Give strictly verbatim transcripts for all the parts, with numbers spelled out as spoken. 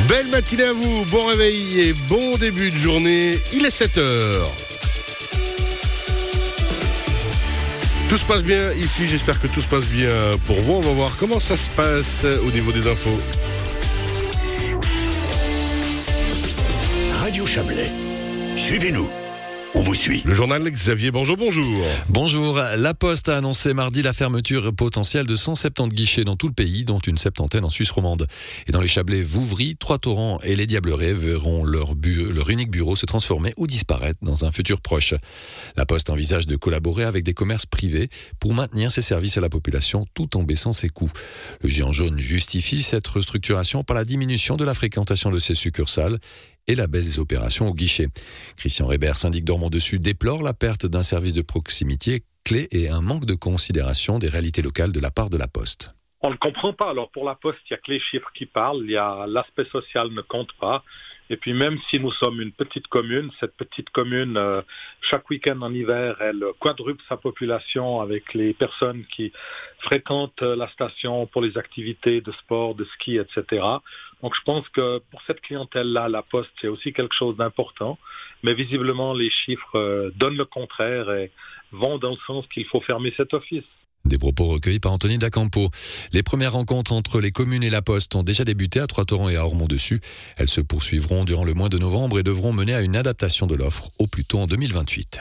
Belle matinée à vous, bon réveil et bon début de journée. Il est sept heures. Tout se passe bien ici, j'espère que tout se passe bien pour vous. On va voir comment ça se passe au niveau des infos. Radio Chablais, suivez-nous. On vous suit. Le journal Xavier, bonjour, bonjour. Bonjour. La Poste a annoncé mardi la fermeture potentielle de cent soixante-dix guichets dans tout le pays, dont une septantaine en Suisse romande. Et dans les Chablais, Vouvry, Trois-Torrents et les Diablerets verront leur, bu- leur unique bureau se transformer ou disparaître dans un futur proche. La Poste envisage de collaborer avec des commerces privés pour maintenir ses services à la population tout en baissant ses coûts. Le géant jaune justifie cette restructuration par la diminution de la fréquentation de ses succursales et la baisse des opérations au guichet. Christian Rébert, syndic d'Ormont-Dessus, déplore la perte d'un service de proximité clé et un manque de considération des réalités locales de la part de la Poste. On ne comprend pas. Alors pour la Poste, il n'y a que les chiffres qui parlent, il y a l'aspect social ne compte pas. Et puis même si nous sommes une petite commune, cette petite commune, euh, chaque week-end en hiver, elle quadruple sa population avec les personnes qui fréquentent la station pour les activités de sport, de ski, et cetera. Donc je pense que pour cette clientèle-là, la Poste, c'est aussi quelque chose d'important. Mais visiblement, les chiffres euh, donnent le contraire et vont dans le sens qu'il faut fermer cet office. Des propos recueillis par Anthony Dacampo. Les premières rencontres entre les communes et la Poste ont déjà débuté à Trois-Torrents et à Ormont-Dessus. Elles se poursuivront durant le mois de novembre et devront mener à une adaptation de l'offre au plus tôt en deux mille vingt-huit.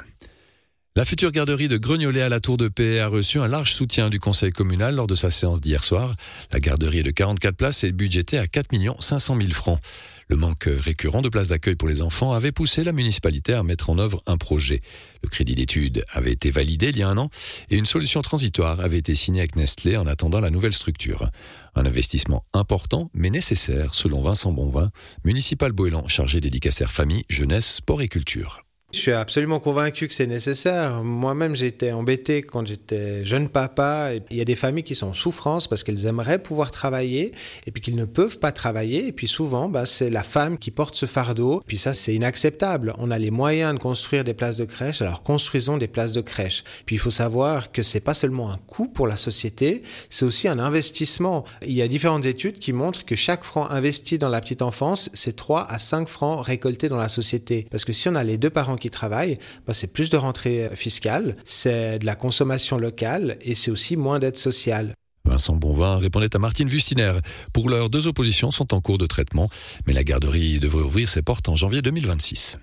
La future garderie de Grenolet à la Tour de Paix a reçu un large soutien du conseil communal lors de sa séance d'hier soir. La garderie est de quarante-quatre places et budgétée à quatre millions cinq cent mille francs. Le manque récurrent de places d'accueil pour les enfants avait poussé la municipalité à mettre en œuvre un projet. Le crédit d'études avait été validé il y a un an et une solution transitoire avait été signée avec Nestlé en attendant la nouvelle structure. Un investissement important mais nécessaire selon Vincent Bonvin, municipal Boëlan chargé d'éducation famille, jeunesse, sport et culture. Je suis absolument convaincu que c'est nécessaire. Moi-même, j'étais embêté quand j'étais jeune papa. Et il y a des familles qui sont en souffrance parce qu'elles aimeraient pouvoir travailler et puis qu'ils ne peuvent pas travailler. Et puis souvent, bah, c'est la femme qui porte ce fardeau. Puis ça, c'est inacceptable. On a les moyens de construire des places de crèche, alors construisons des places de crèche. Puis il faut savoir que c'est pas seulement un coût pour la société, c'est aussi un investissement. Il y a différentes études qui montrent que chaque franc investi dans la petite enfance, c'est trois à cinq francs récoltés dans la société. Parce que si on a les deux parents qui qui travaillent, bah c'est plus de rentrée fiscale, c'est de la consommation locale et c'est aussi moins d'aide sociale. Vincent Bonvin répondait à Martine Wustiner. Pour l'heure, deux oppositions sont en cours de traitement, mais la garderie devrait ouvrir ses portes en janvier deux mille vingt-six.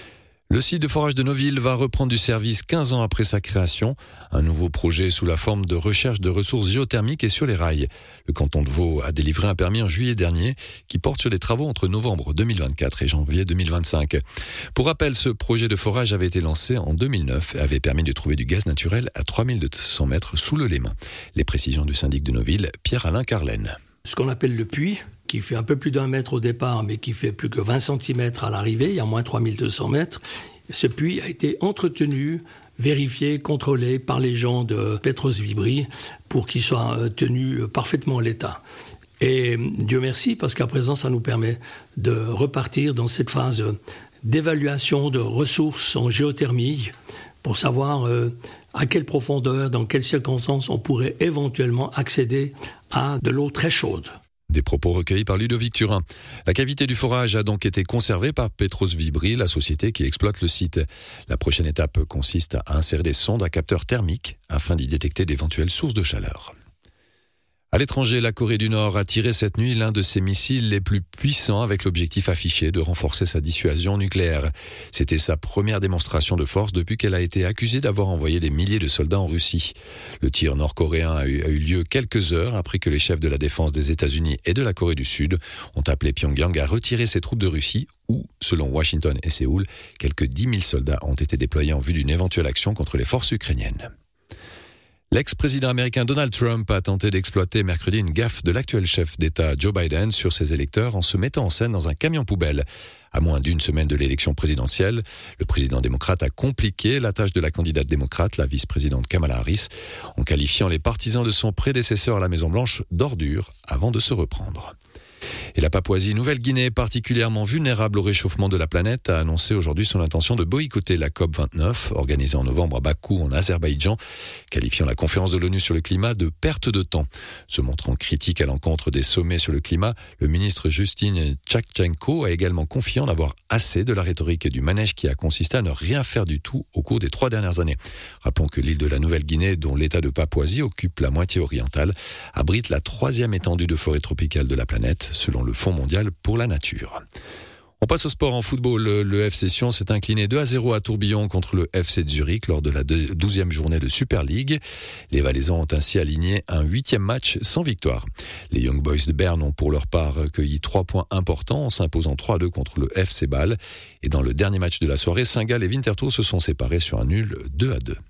Le site de forage de Noville va reprendre du service quinze ans après sa création. Un nouveau projet sous la forme de recherche de ressources géothermiques est sur les rails. Le canton de Vaud a délivré un permis en juillet dernier qui porte sur les travaux entre novembre deux mille vingt-quatre et janvier deux mille vingt-cinq. Pour rappel, ce projet de forage avait été lancé en deux mille neuf et avait permis de trouver du gaz naturel à trois mille deux cents mètres sous le Léman. Les précisions du syndic de Noville, Pierre-Alain Carlaine. Ce qu'on appelle le puits, qui fait un peu plus d'un mètre au départ, mais qui fait plus que vingt centimètres à l'arrivée, il y a moins trois mille deux cents mètres. Ce puits a été entretenu, vérifié, contrôlé par les gens de Petros Vibri pour qu'il soit tenu parfaitement en l'état. Et Dieu merci, parce qu'à présent, ça nous permet de repartir dans cette phase d'évaluation de ressources en géothermie pour savoir euh, à quelle profondeur, dans quelles circonstances on pourrait éventuellement accéder à de l'eau très chaude. Des propos recueillis par Ludovic Turin. La cavité du forage a donc été conservée par Petros Vibri, la société qui exploite le site. La prochaine étape consiste à insérer des sondes à capteurs thermiques afin d'y détecter d'éventuelles sources de chaleur. À l'étranger, la Corée du Nord a tiré cette nuit l'un de ses missiles les plus puissants avec l'objectif affiché de renforcer sa dissuasion nucléaire. C'était sa première démonstration de force depuis qu'elle a été accusée d'avoir envoyé des milliers de soldats en Russie. Le tir nord-coréen a eu, a eu lieu quelques heures après que les chefs de la défense des États-Unis et de la Corée du Sud ont appelé Pyongyang à retirer ses troupes de Russie où, selon Washington et Séoul, quelques dix mille soldats ont été déployés en vue d'une éventuelle action contre les forces ukrainiennes. L'ex-président américain Donald Trump a tenté d'exploiter mercredi une gaffe de l'actuel chef d'État Joe Biden sur ses électeurs en se mettant en scène dans un camion poubelle. À moins d'une semaine de l'élection présidentielle, le président démocrate a compliqué la tâche de la candidate démocrate, la vice-présidente Kamala Harris, en qualifiant les partisans de son prédécesseur à la Maison-Blanche d'ordures avant de se reprendre. Et la Papouasie-Nouvelle-Guinée, particulièrement vulnérable au réchauffement de la planète, a annoncé aujourd'hui son intention de boycotter la COP vingt-neuf, organisée en novembre à Bakou, en Azerbaïdjan, qualifiant la conférence de l'ONU sur le climat de perte de temps. Se montrant critique à l'encontre des sommets sur le climat, le ministre Justin Tchakchenko a également confié en avoir assez de la rhétorique et du manège qui a consisté à ne rien faire du tout au cours des trois dernières années. Rappelons que l'île de la Nouvelle-Guinée, dont l'État de Papouasie occupe la moitié orientale, abrite la troisième étendue de forêt tropicale de la planète, selon le Fonds mondial pour la nature. On passe au sport en football. Le F C Sion s'est incliné deux à zéro à Tourbillon contre le F C de Zurich lors de la douzième journée de Super League. Les Valaisans ont ainsi aligné un huitième match sans victoire. Les Young Boys de Berne ont pour leur part cueilli trois points importants en s'imposant trois à deux contre le F C Bâle. Et dans le dernier match de la soirée, Saint-Gall et Winterthur se sont séparés sur un nul deux à deux.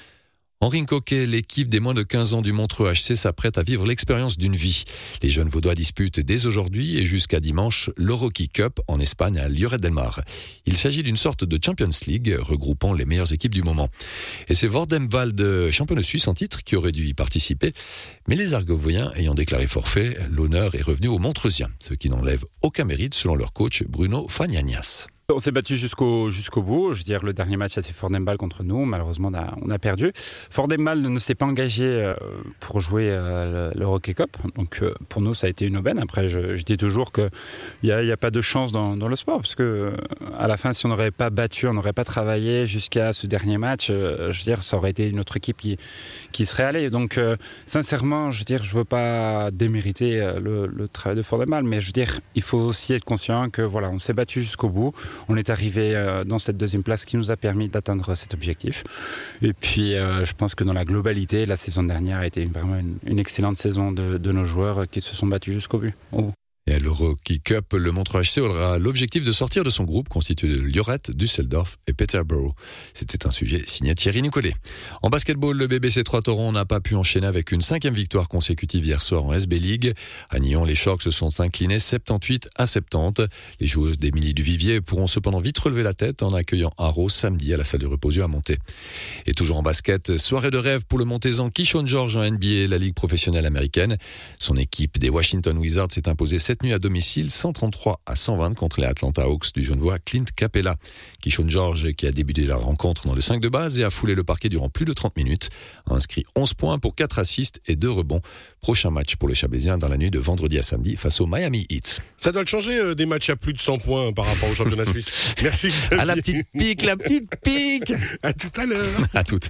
En rink hockey, l'équipe des moins de quinze ans du Montreux H C s'apprête à vivre l'expérience d'une vie. Les jeunes Vaudois disputent dès aujourd'hui et jusqu'à dimanche l'Eurohockey Cup en Espagne à Lloret del Mar. Il s'agit d'une sorte de Champions League regroupant les meilleures équipes du moment. Et c'est Vordenwald, champion de Suisse en titre, qui aurait dû y participer. Mais les Argovoyens ayant déclaré forfait, l'honneur est revenu aux Montreusiens, ce qui n'enlève aucun mérite selon leur coach Bruno Fagnanias. On s'est battu jusqu'au jusqu'au bout. Je veux dire, le dernier match a été Vordenwald contre nous. Malheureusement, on a, on a perdu. Vordenwald ne s'est pas engagé pour jouer l'Eurohockey Cup. Donc, pour nous, ça a été une aubaine. Après, je, je dis toujours qu'il n'y a, y a pas de chance dans, dans le sport. Parce que, à la fin, si on n'aurait pas battu, on n'aurait pas travaillé jusqu'à ce dernier match, je veux dire, ça aurait été une autre équipe qui, qui serait allée. Donc, sincèrement, je veux dire, je ne veux pas démériter le, le travail de Vordenwald. Mais je veux dire, il faut aussi être conscient que, voilà, on s'est battu jusqu'au bout. On est arrivé dans cette deuxième place qui nous a permis d'atteindre cet objectif. Et puis, euh, je pense que dans la globalité, la saison dernière a été vraiment une, une excellente saison de, de nos joueurs qui se sont battus jusqu'au but. Au bout. Et à l'Eurohockey Cup, le Montreux H C aura l'objectif de sortir de son groupe constitué de Lloret, Düsseldorf et Peterborough. C'était un sujet signé Thierry Nicolet. En basketball, le B B C Trois-Torrents n'a pas pu enchaîner avec une cinquième victoire consécutive hier soir en S B League. À Nyon, les Sharks se sont inclinés soixante-dix-huit à soixante-dix. Les joueuses d'Émilie Duvivier pourront cependant vite relever la tête en accueillant Arrow samedi à la salle de repos à Monté. Et toujours en basket, soirée de rêve pour le Montezan Keyshawn George en N B A, la ligue professionnelle américaine. Son équipe des Washington Wizards s'est imposée cette nuit à domicile cent trente-trois à cent vingt contre les Atlanta Hawks du Genevois Clint Capella. Keyshawn George, qui a débuté la rencontre dans le cinq de base et a foulé le parquet durant plus de trente minutes, a inscrit onze points pour quatre assists et deux rebonds. Prochain match pour les Chablaisiens dans la nuit de vendredi à samedi face aux Miami Heat. Ça doit le changer euh, des matchs à plus de cent points par rapport au championnat suisse. Merci Xavier. À la petite pique, la petite pique. À tout à l'heure. À tout.